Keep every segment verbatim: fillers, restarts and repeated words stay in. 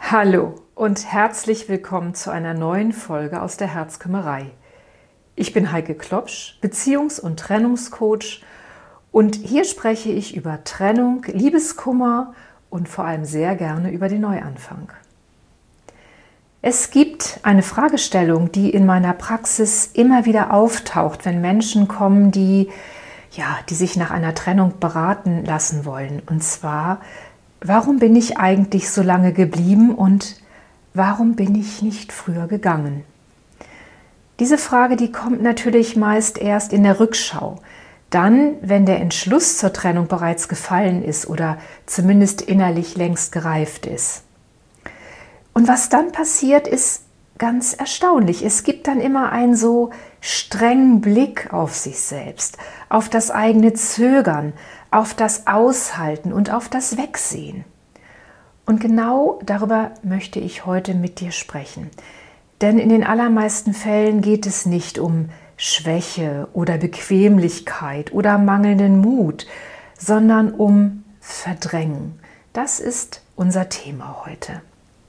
Hallo und herzlich willkommen zu einer neuen Folge aus der Herzkümmerei. Ich bin Heike Klopsch, Beziehungs- und Trennungscoach, und hier spreche ich über Trennung, Liebeskummer und vor allem sehr gerne über den Neuanfang. Es gibt eine Fragestellung, die in meiner Praxis immer wieder auftaucht, wenn Menschen kommen, die, ja, die sich nach einer Trennung beraten lassen wollen. Und zwar: Warum bin ich eigentlich so lange geblieben und warum bin ich nicht früher gegangen? Diese Frage, die kommt natürlich meist erst in der Rückschau. Dann, wenn der Entschluss zur Trennung bereits gefallen ist oder zumindest innerlich längst gereift ist. Und was dann passiert, ist ganz erstaunlich. Es gibt dann immer einen so strengen Blick auf sich selbst, auf das eigene Zögern, auf das Aushalten und auf das Wegsehen. Und genau darüber möchte ich heute mit dir sprechen. Denn in den allermeisten Fällen geht es nicht um Schwäche oder Bequemlichkeit oder mangelnden Mut, sondern um Verdrängen. Das ist unser Thema heute.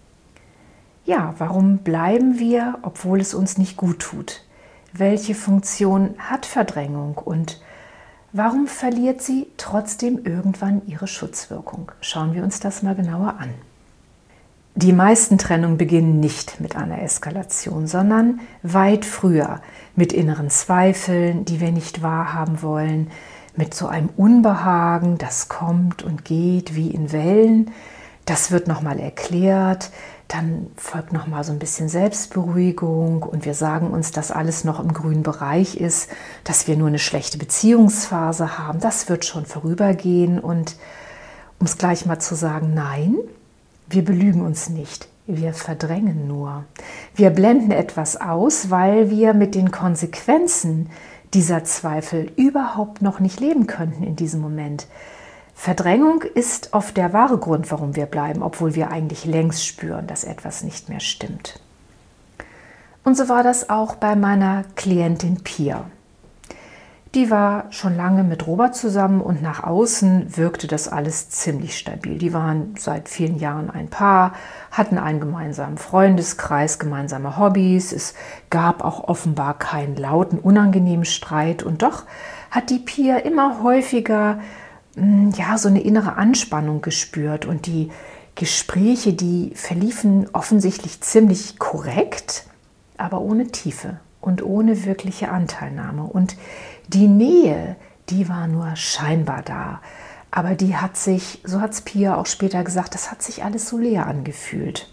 Ja, warum bleiben wir, obwohl es uns nicht gut tut? Welche Funktion hat Verdrängung und warum verliert sie trotzdem irgendwann ihre Schutzwirkung? Schauen wir uns das mal genauer an. Die meisten Trennungen beginnen nicht mit einer Eskalation, sondern weit früher, mit inneren Zweifeln, die wir nicht wahrhaben wollen, mit so einem Unbehagen, das kommt und geht wie in Wellen. Das wird nochmal erklärt, dann folgt nochmal so ein bisschen Selbstberuhigung und wir sagen uns, dass alles noch im grünen Bereich ist, dass wir nur eine schlechte Beziehungsphase haben. Das wird schon vorübergehen, und um es gleich mal zu sagen: Nein, wir belügen uns nicht, wir verdrängen nur. Wir blenden etwas aus, weil wir mit den Konsequenzen dieser Zweifel überhaupt noch nicht leben könnten in diesem Moment. Verdrängung ist oft der wahre Grund, warum wir bleiben, obwohl wir eigentlich längst spüren, dass etwas nicht mehr stimmt. Und so war das auch bei meiner Klientin Pia. Die war schon lange mit Robert zusammen und nach außen wirkte das alles ziemlich stabil. Die waren seit vielen Jahren ein Paar, hatten einen gemeinsamen Freundeskreis, gemeinsame Hobbys. Es gab auch offenbar keinen lauten, unangenehmen Streit, und doch hat die Pia immer häufiger ja, so eine innere Anspannung gespürt, und die Gespräche, die verliefen offensichtlich ziemlich korrekt, aber ohne Tiefe und ohne wirkliche Anteilnahme. Und die Nähe, die war nur scheinbar da, aber die hat sich, so hat es Pia auch später gesagt, das hat sich alles so leer angefühlt.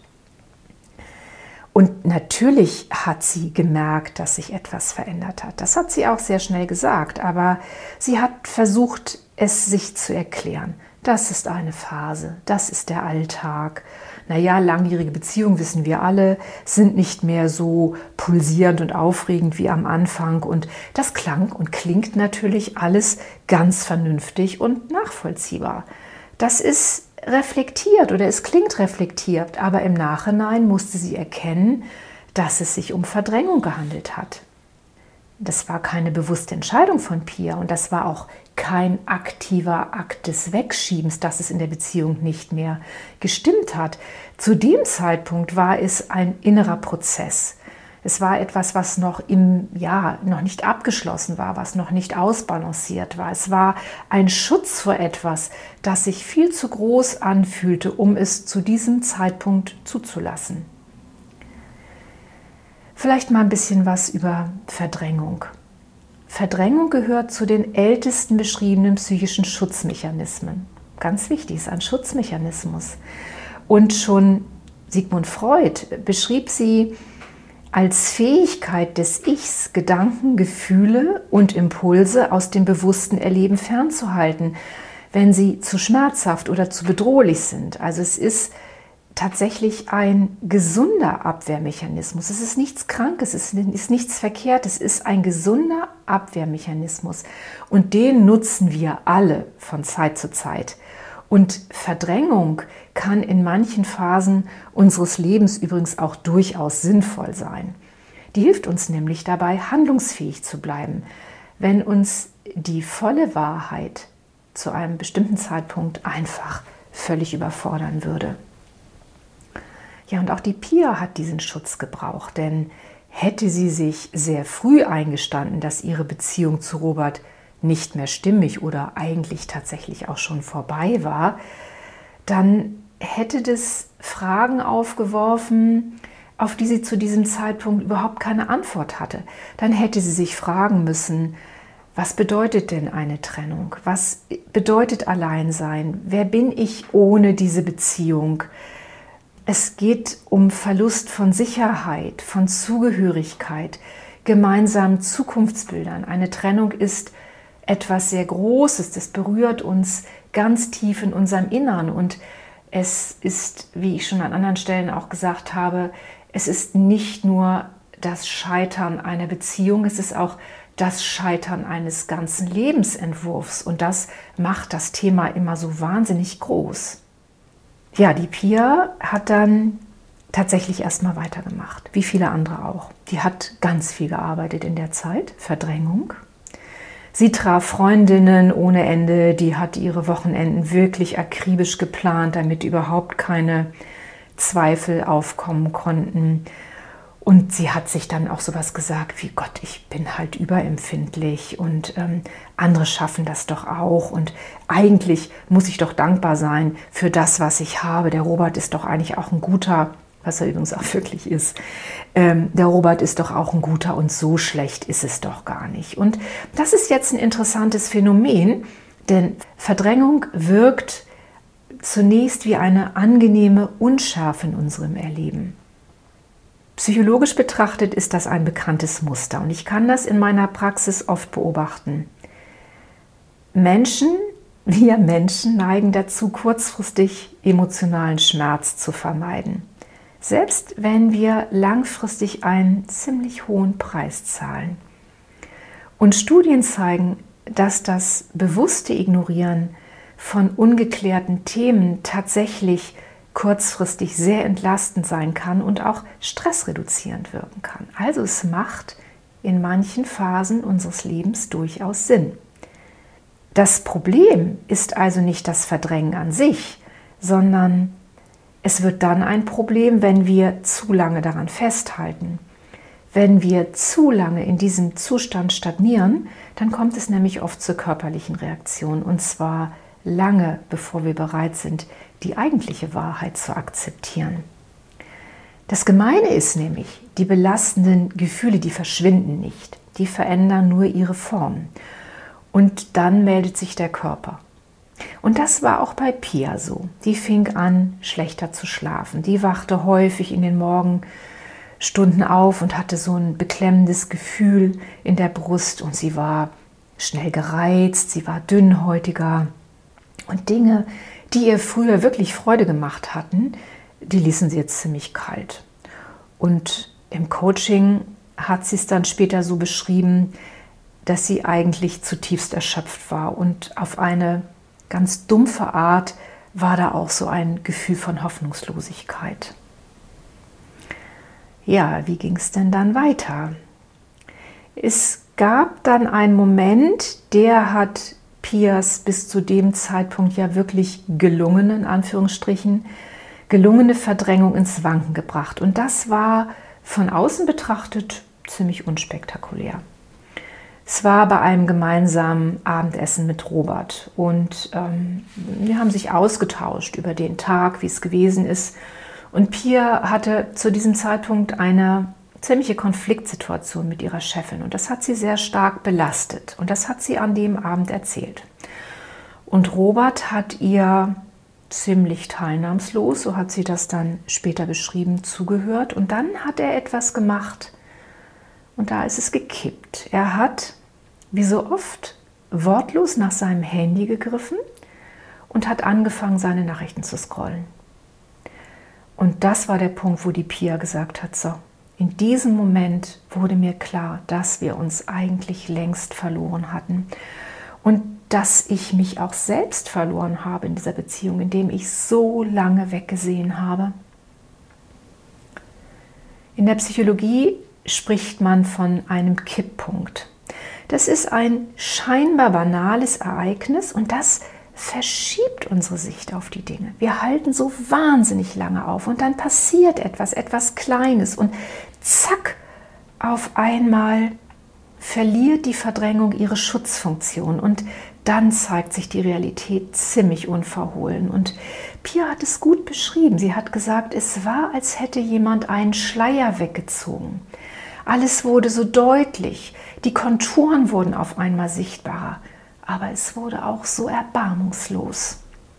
Und natürlich hat sie gemerkt, dass sich etwas verändert hat. Das hat sie auch sehr schnell gesagt, aber sie hat versucht, es sich zu erklären. Das ist eine Phase, das ist der Alltag. Naja, langjährige Beziehungen, wissen wir alle, sind nicht mehr so pulsierend und aufregend wie am Anfang. Und das klang und klingt natürlich alles ganz vernünftig und nachvollziehbar. Das ist reflektiert oder es klingt reflektiert, aber im Nachhinein musste sie erkennen, dass es sich um Verdrängung gehandelt hat. Das war keine bewusste Entscheidung von Pia, und das war auch kein aktiver Akt des Wegschiebens, dass es in der Beziehung nicht mehr gestimmt hat. Zu dem Zeitpunkt war es ein innerer Prozess. Es war etwas, was noch im, ja, noch nicht abgeschlossen war, was noch nicht ausbalanciert war. Es war ein Schutz vor etwas, das sich viel zu groß anfühlte, um es zu diesem Zeitpunkt zuzulassen. Vielleicht mal ein bisschen was über Verdrängung. Verdrängung gehört zu den ältesten beschriebenen psychischen Schutzmechanismen. Ganz wichtig, ist ein Schutzmechanismus. Und schon Sigmund Freud beschrieb sie als Fähigkeit des Ichs, Gedanken, Gefühle und Impulse aus dem bewussten Erleben fernzuhalten, wenn sie zu schmerzhaft oder zu bedrohlich sind. Also es ist tatsächlich ein gesunder Abwehrmechanismus. Es ist nichts Krankes, es ist nichts Verkehrtes, es ist ein gesunder Abwehrmechanismus. Und den nutzen wir alle von Zeit zu Zeit. Und Verdrängung kann in manchen Phasen unseres Lebens übrigens auch durchaus sinnvoll sein. Die hilft uns nämlich dabei, handlungsfähig zu bleiben, wenn uns die volle Wahrheit zu einem bestimmten Zeitpunkt einfach völlig überfordern würde. Ja, und auch die Pia hat diesen Schutz gebraucht, denn hätte sie sich sehr früh eingestanden, dass ihre Beziehung zu Robert nicht mehr stimmig oder eigentlich tatsächlich auch schon vorbei war, dann hätte das Fragen aufgeworfen, auf die sie zu diesem Zeitpunkt überhaupt keine Antwort hatte. Dann hätte sie sich fragen müssen, was bedeutet denn eine Trennung? Was bedeutet Alleinsein? Wer bin ich ohne diese Beziehung? Es geht um Verlust von Sicherheit, von Zugehörigkeit, gemeinsamen Zukunftsbildern. Eine Trennung ist etwas sehr Großes, das berührt uns ganz tief in unserem Innern und es ist, wie ich schon an anderen Stellen auch gesagt habe, es ist nicht nur das Scheitern einer Beziehung, es ist auch das Scheitern eines ganzen Lebensentwurfs und das macht das Thema immer so wahnsinnig groß. Ja, die Pia hat dann tatsächlich erstmal weitergemacht, wie viele andere auch. Die hat ganz viel gearbeitet in der Zeit, Verdrängung. Sie traf Freundinnen ohne Ende, die hat ihre Wochenenden wirklich akribisch geplant, damit überhaupt keine Zweifel aufkommen konnten. Und sie hat sich dann auch sowas gesagt wie, Gott, ich bin halt überempfindlich und ähm, andere schaffen das doch auch. Und eigentlich muss ich doch dankbar sein für das, was ich habe. Der Robert ist doch eigentlich auch ein guter, was er übrigens auch wirklich ist. Ähm, der Robert ist doch auch ein guter und so schlecht ist es doch gar nicht. Und das ist jetzt ein interessantes Phänomen, denn Verdrängung wirkt zunächst wie eine angenehme Unschärfe in unserem Erleben. Psychologisch betrachtet ist das ein bekanntes Muster und ich kann das in meiner Praxis oft beobachten. Menschen, wir Menschen neigen dazu, kurzfristig emotionalen Schmerz zu vermeiden. Selbst wenn wir langfristig einen ziemlich hohen Preis zahlen. Und Studien zeigen, dass das bewusste Ignorieren von ungeklärten Themen tatsächlich kurzfristig sehr entlastend sein kann und auch stressreduzierend wirken kann. Also es macht in manchen Phasen unseres Lebens durchaus Sinn. Das Problem ist also nicht das Verdrängen an sich, sondern es wird dann ein Problem, wenn wir zu lange daran festhalten. Wenn wir zu lange in diesem Zustand stagnieren, dann kommt es nämlich oft zur körperlichen Reaktion und zwar lange bevor wir bereit sind, die eigentliche Wahrheit zu akzeptieren. Das Gemeine ist nämlich, die belastenden Gefühle, die verschwinden nicht, die verändern nur ihre Form. Und dann meldet sich der Körper. Und das war auch bei Pia so. Die fing an, schlechter zu schlafen. Die wachte häufig in den Morgenstunden auf und hatte so ein beklemmendes Gefühl in der Brust. Und sie war schnell gereizt, sie war dünnhäutiger. Und Dinge, die ihr früher wirklich Freude gemacht hatten, die ließen sie jetzt ziemlich kalt. Und im Coaching hat sie es dann später so beschrieben, dass sie eigentlich zutiefst erschöpft war. Und auf eine ganz dumpfe Art war da auch so ein Gefühl von Hoffnungslosigkeit. Ja, wie ging es denn dann weiter? Es gab dann einen Moment, der hat Pias bis zu dem Zeitpunkt ja wirklich gelungene, in Anführungsstrichen, gelungene Verdrängung ins Wanken gebracht. Und das war von außen betrachtet ziemlich unspektakulär. Es war bei einem gemeinsamen Abendessen mit Robert und ähm, wir haben sich ausgetauscht über den Tag, wie es gewesen ist. Und Pia hatte zu diesem Zeitpunkt eine ziemliche Konfliktsituation mit ihrer Chefin und das hat sie sehr stark belastet und das hat sie an dem Abend erzählt. Und Robert hat ihr ziemlich teilnahmslos, so hat sie das dann später beschrieben, zugehört und dann hat er etwas gemacht und da ist es gekippt. Er hat, wie so oft, wortlos nach seinem Handy gegriffen und hat angefangen, seine Nachrichten zu scrollen. Und das war der Punkt, wo die Pia gesagt hat, so, in diesem Moment wurde mir klar, dass wir uns eigentlich längst verloren hatten und dass ich mich auch selbst verloren habe in dieser Beziehung, indem ich so lange weggesehen habe. In der Psychologie spricht man von einem Kipppunkt. Das ist ein scheinbar banales Ereignis und das verschiebt unsere Sicht auf die Dinge. Wir halten so wahnsinnig lange auf und dann passiert etwas, etwas Kleines und zack, auf einmal verliert die Verdrängung ihre Schutzfunktion und dann zeigt sich die Realität ziemlich unverhohlen. Und Pia hat es gut beschrieben. Sie hat gesagt, es war, als hätte jemand einen Schleier weggezogen. Alles wurde so deutlich, die Konturen wurden auf einmal sichtbarer, aber es wurde auch so erbarmungslos.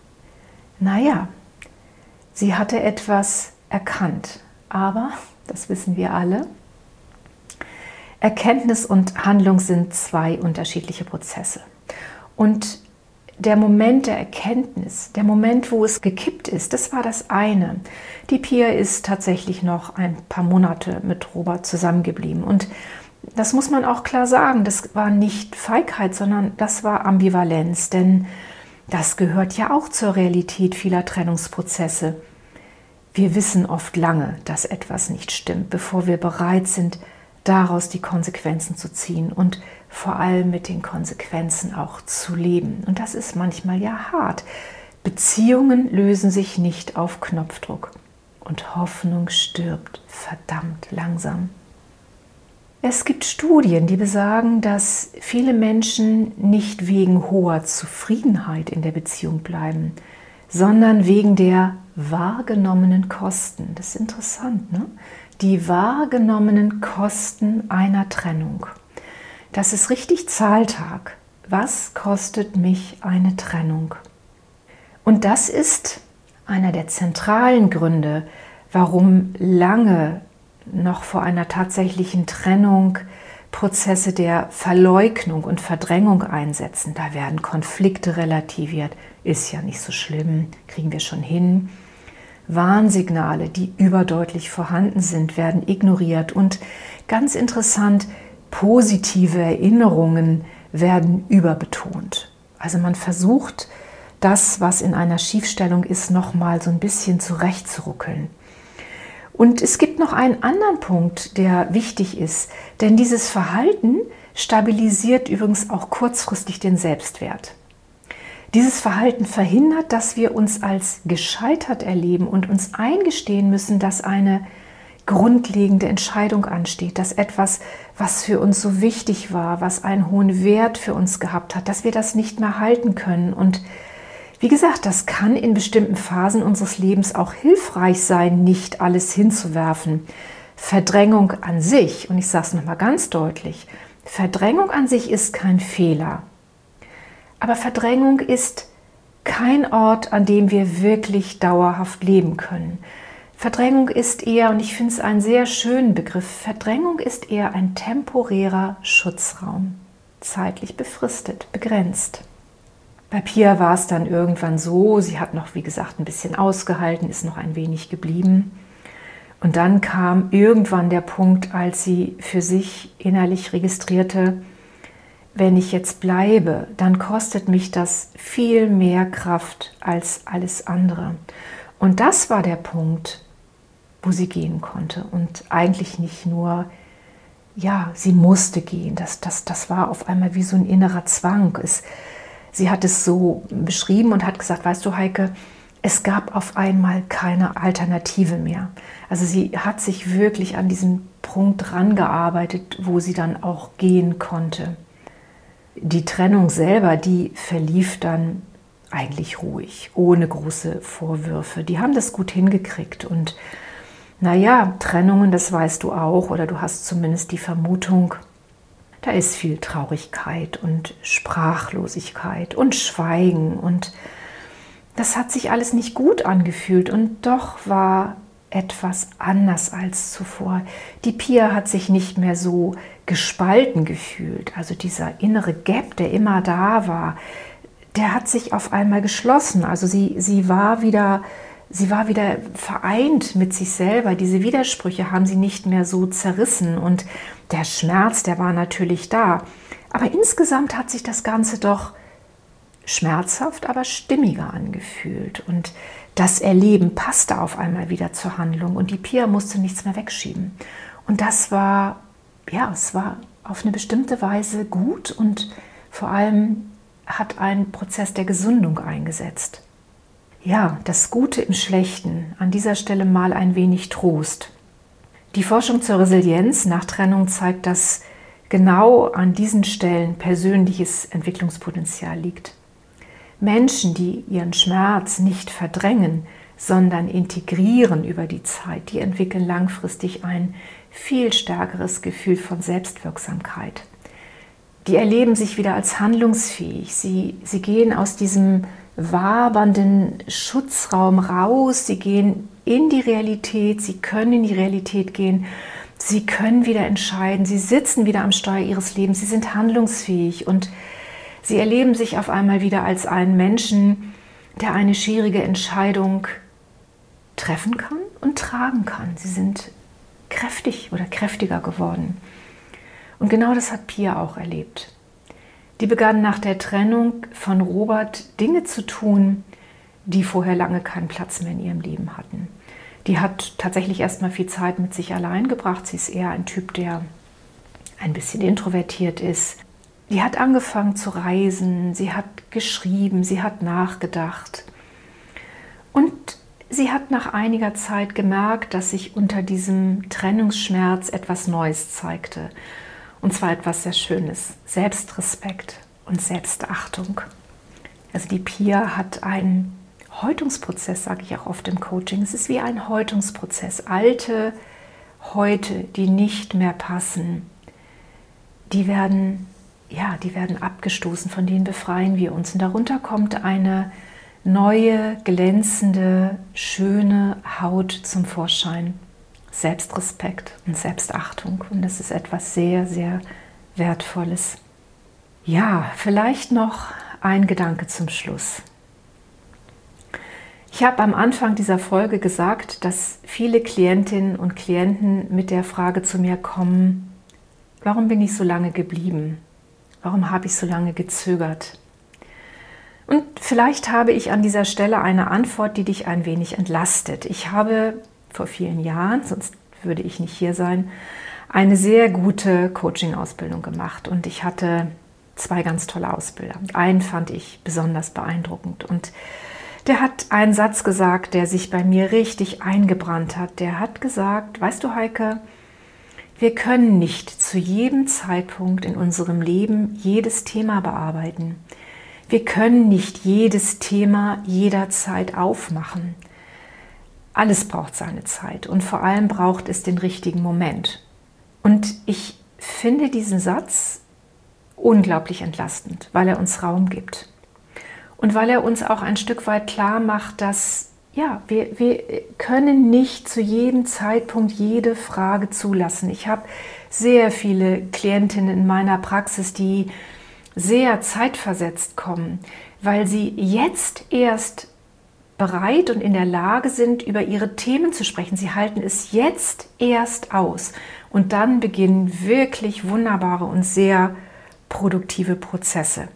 Naja, sie hatte etwas erkannt, aber, das wissen wir alle, Erkenntnis und Handlung sind zwei unterschiedliche Prozesse. Und der Moment der Erkenntnis, der Moment, wo es gekippt ist, das war das eine. Die Pia ist tatsächlich noch ein paar Monate mit Robert zusammengeblieben. Und das muss man auch klar sagen, das war nicht Feigheit, sondern das war Ambivalenz. Denn das gehört ja auch zur Realität vieler Trennungsprozesse. Wir wissen oft lange, dass etwas nicht stimmt, bevor wir bereit sind, daraus die Konsequenzen zu ziehen und vor allem mit den Konsequenzen auch zu leben. Und das ist manchmal ja hart. Beziehungen lösen sich nicht auf Knopfdruck und Hoffnung stirbt verdammt langsam. Es gibt Studien, die besagen, dass viele Menschen nicht wegen hoher Zufriedenheit in der Beziehung bleiben, sondern wegen der wahrgenommenen Kosten. Das ist interessant, ne? Die wahrgenommenen Kosten einer Trennung. Das ist richtig Zahltag. Was kostet mich eine Trennung? Und das ist einer der zentralen Gründe, warum lange noch vor einer tatsächlichen Trennung Prozesse der Verleugnung und Verdrängung einsetzen. Da werden Konflikte relativiert. Ist ja nicht so schlimm, kriegen wir schon hin. Warnsignale, die überdeutlich vorhanden sind, werden ignoriert und ganz interessant, positive Erinnerungen werden überbetont. Also man versucht, das, was in einer Schiefstellung ist, nochmal so ein bisschen zurechtzuruckeln. Und es gibt noch einen anderen Punkt, der wichtig ist, denn dieses Verhalten stabilisiert übrigens auch kurzfristig den Selbstwert. Dieses Verhalten verhindert, dass wir uns als gescheitert erleben und uns eingestehen müssen, dass eine grundlegende Entscheidung ansteht, dass etwas, was für uns so wichtig war, was einen hohen Wert für uns gehabt hat, dass wir das nicht mehr halten können. Und wie gesagt, das kann in bestimmten Phasen unseres Lebens auch hilfreich sein, nicht alles hinzuwerfen. Verdrängung an sich, und ich sage es nochmal ganz deutlich, Verdrängung an sich ist kein Fehler. Aber Verdrängung ist kein Ort, an dem wir wirklich dauerhaft leben können. Verdrängung ist eher, und ich finde es einen sehr schönen Begriff, Verdrängung ist eher ein temporärer Schutzraum, zeitlich befristet, begrenzt. Bei Pia war es dann irgendwann so, sie hat noch, wie gesagt, ein bisschen ausgehalten, ist noch ein wenig geblieben. Und dann kam irgendwann der Punkt, als sie für sich innerlich registrierte, wenn ich jetzt bleibe, dann kostet mich das viel mehr Kraft als alles andere. Und das war der Punkt, wo sie gehen konnte. Und eigentlich nicht nur, ja, sie musste gehen. Das, das, das war auf einmal wie so ein innerer Zwang. Es, sie hat es so beschrieben und hat gesagt, weißt du, Heike, es gab auf einmal keine Alternative mehr. Also sie hat sich wirklich an diesen Punkt rangearbeitet, wo sie dann auch gehen konnte. Die Trennung selber, die verlief dann eigentlich ruhig, ohne große Vorwürfe. Die haben das gut hingekriegt. Und naja, Trennungen, das weißt du auch, oder du hast zumindest die Vermutung, da ist viel Traurigkeit und Sprachlosigkeit und Schweigen. Und das hat sich alles nicht gut angefühlt. Und doch war etwas anders als zuvor. Die Pia hat sich nicht mehr so gespalten gefühlt. Also dieser innere Gap, der immer da war, der hat sich auf einmal geschlossen. Also sie, sie, war wieder, sie war wieder vereint mit sich selber. Diese Widersprüche haben sie nicht mehr so zerrissen. Und der Schmerz, der war natürlich da. Aber insgesamt hat sich das Ganze doch schmerzhaft, aber stimmiger angefühlt. Und das Erleben passte auf einmal wieder zur Handlung und die Pia musste nichts mehr wegschieben. Und das war, ja, es war auf eine bestimmte Weise gut und vor allem hat ein Prozess der Gesundung eingesetzt. Ja, das Gute im Schlechten, an dieser Stelle mal ein wenig Trost. Die Forschung zur Resilienz nach Trennung zeigt, dass genau an diesen Stellen persönliches Entwicklungspotenzial liegt. Menschen, die ihren Schmerz nicht verdrängen, sondern integrieren über die Zeit, die entwickeln langfristig ein viel stärkeres Gefühl von Selbstwirksamkeit. Die erleben sich wieder als handlungsfähig. Sie, sie gehen aus diesem wabernden Schutzraum raus, sie gehen in die Realität, sie können in die Realität gehen, sie können wieder entscheiden, sie sitzen wieder am Steuer ihres Lebens, sie sind handlungsfähig und sie erleben sich auf einmal wieder als einen Menschen, der eine schwierige Entscheidung treffen kann und tragen kann. Sie sind kräftig oder kräftiger geworden. Und genau das hat Pia auch erlebt. Die begann nach der Trennung von Robert Dinge zu tun, die vorher lange keinen Platz mehr in ihrem Leben hatten. Die hat tatsächlich erstmal viel Zeit mit sich allein gebracht. Sie ist eher ein Typ, der ein bisschen introvertiert ist. Die hat angefangen zu reisen, sie hat geschrieben, sie hat nachgedacht. Und sie hat nach einiger Zeit gemerkt, dass sich unter diesem Trennungsschmerz etwas Neues zeigte. Und zwar etwas sehr Schönes, Selbstrespekt und Selbstachtung. Also die Pia hat einen Häutungsprozess, sage ich auch oft im Coaching. Es ist wie ein Häutungsprozess. Alte Häute, die nicht mehr passen, die werden, ja, die werden abgestoßen, von denen befreien wir uns. Und darunter kommt eine neue, glänzende, schöne Haut zum Vorschein. Selbstrespekt und Selbstachtung. Und das ist etwas sehr, sehr Wertvolles. Ja, vielleicht noch ein Gedanke zum Schluss. Ich habe am Anfang dieser Folge gesagt, dass viele Klientinnen und Klienten mit der Frage zu mir kommen, warum bin ich so lange geblieben? Warum habe ich so lange gezögert? Und vielleicht habe ich an dieser Stelle eine Antwort, die dich ein wenig entlastet. Ich habe vor vielen Jahren, sonst würde ich nicht hier sein, eine sehr gute Coaching-Ausbildung gemacht. Und ich hatte zwei ganz tolle Ausbilder. Einen fand ich besonders beeindruckend. Und der hat einen Satz gesagt, der sich bei mir richtig eingebrannt hat. Der hat gesagt, weißt du, Heike, wir können nicht zu jedem Zeitpunkt in unserem Leben jedes Thema bearbeiten. Wir können nicht jedes Thema jederzeit aufmachen. Alles braucht seine Zeit und vor allem braucht es den richtigen Moment. Und ich finde diesen Satz unglaublich entlastend, weil er uns Raum gibt. Und weil er uns auch ein Stück weit klar macht, dass ja, wir, wir können nicht zu jedem Zeitpunkt jede Frage zulassen. Ich habe sehr viele Klientinnen in meiner Praxis, die sehr zeitversetzt kommen, weil sie jetzt erst bereit und in der Lage sind, über ihre Themen zu sprechen. Sie halten es jetzt erst aus und dann beginnen wirklich wunderbare und sehr produktive Prozesse.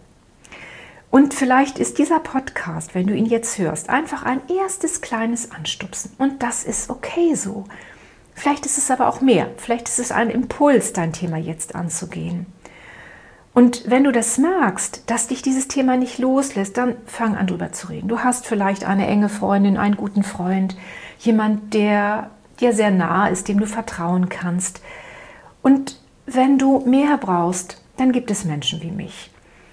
Und vielleicht ist dieser Podcast, wenn du ihn jetzt hörst, einfach ein erstes kleines Anstupsen und das ist okay so. Vielleicht ist es aber auch mehr, vielleicht ist es ein Impuls, dein Thema jetzt anzugehen. Und wenn du das merkst, dass dich dieses Thema nicht loslässt, dann fang an, drüber zu reden. Du hast vielleicht eine enge Freundin, einen guten Freund, jemand, der dir sehr nah ist, dem du vertrauen kannst. Und wenn du mehr brauchst, dann gibt es Menschen wie mich,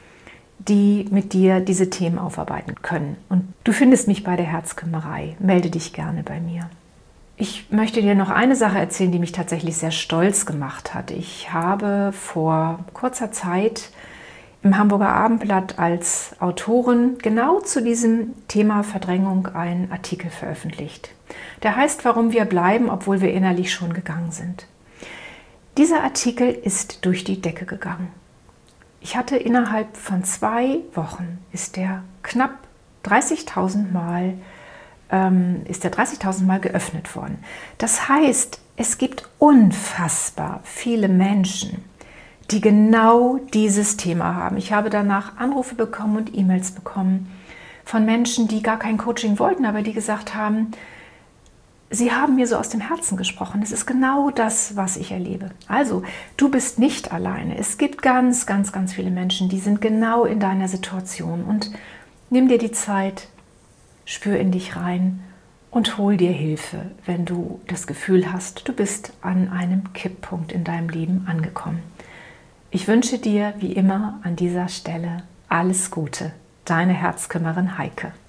die mit dir diese Themen aufarbeiten können. Und du findest mich bei der Herzkümmerei. Melde dich gerne bei mir. Ich möchte dir noch eine Sache erzählen, die mich tatsächlich sehr stolz gemacht hat. Ich habe vor kurzer Zeit im Hamburger Abendblatt als Autorin genau zu diesem Thema Verdrängung einen Artikel veröffentlicht. Der heißt, warum wir bleiben, obwohl wir innerlich schon gegangen sind. Dieser Artikel ist durch die Decke gegangen. Ich hatte innerhalb von zwei Wochen, ist der knapp dreißigtausend Mal ähm, ist der dreißigtausend Mal geöffnet worden. Das heißt, es gibt unfassbar viele Menschen, die genau dieses Thema haben. Ich habe danach Anrufe bekommen und E-Mails bekommen von Menschen, die gar kein Coaching wollten, aber die gesagt haben, sie haben mir so aus dem Herzen gesprochen. Es ist genau das, was ich erlebe. Also, du bist nicht alleine. Es gibt ganz, ganz, ganz viele Menschen, die sind genau in deiner Situation. Und nimm dir die Zeit, spür in dich rein und hol dir Hilfe, wenn du das Gefühl hast, du bist an einem Kipppunkt in deinem Leben angekommen. Ich wünsche dir wie immer an dieser Stelle alles Gute. Deine Herzkümmerin Heike.